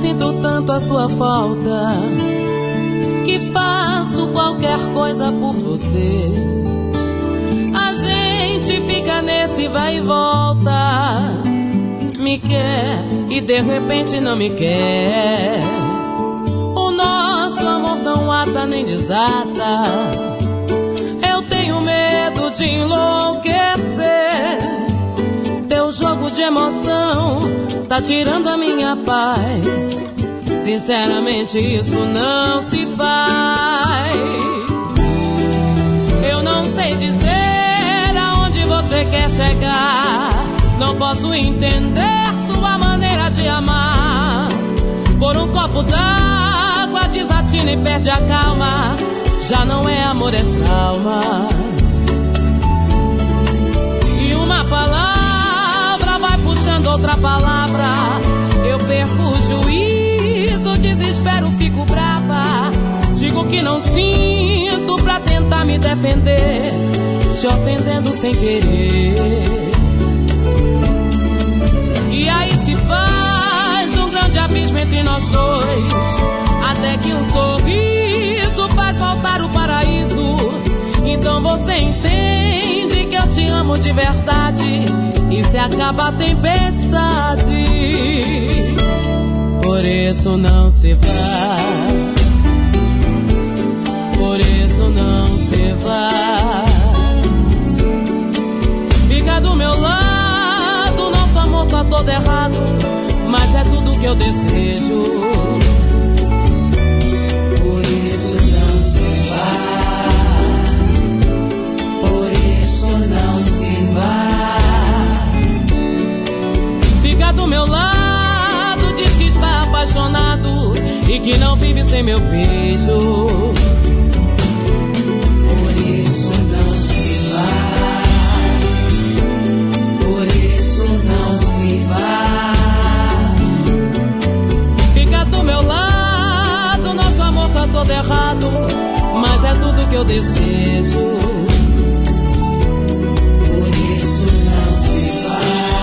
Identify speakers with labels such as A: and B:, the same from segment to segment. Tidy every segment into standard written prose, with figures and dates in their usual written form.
A: sinto tanto a sua falta que faço qualquer coisa por você. A gente fica nesse vai e volta, me quer e de repente não me quer. O nosso amor não ata nem desata. Eu tenho medo de enlouquecer. Teu jogo de emoção tá tirando a minha paz. Sinceramente isso não se faz. Eu não sei dizer aonde você quer chegar. Não posso entender sua maneira de amar. Por um copo d'água desatina e perde a calma. Já não é amor, é trauma. E uma palavra vai puxando outra palavra. Eu perco o juízo, desespero, fico brava. Digo que não sinto pra tentar me defender, te ofendendo sem querer. E aí se faz um grande abismo entre nós dois, até que um sorriso faz faltar o paraíso. Então você entende que eu te amo de verdade, e se acaba a tempestade. Por isso não se vá, por isso não se vá. Fica do meu lado, nosso amor tá todo errado, mas é tudo que eu desejo.
B: Por isso não se vá, por isso não se vá.
A: Fica do meu lado, diz que está apaixonado e que não vive sem meu beijo.
B: Por isso não se vá, por isso não se vá.
A: Fica do meu lado, nosso amor tá todo errado, mas é tudo que eu desejo.
B: Por isso não se vá,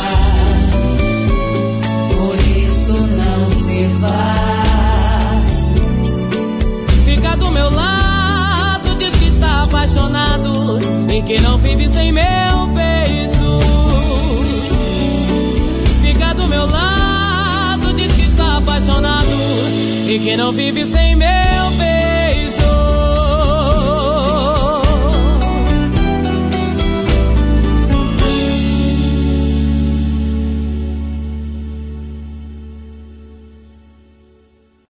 B: por isso não se vá.
A: Fica do meu lado, diz que está apaixonado e que não vive sem meu beijo. Fica do meu lado, diz que está apaixonado e que não vive sem meu beijo.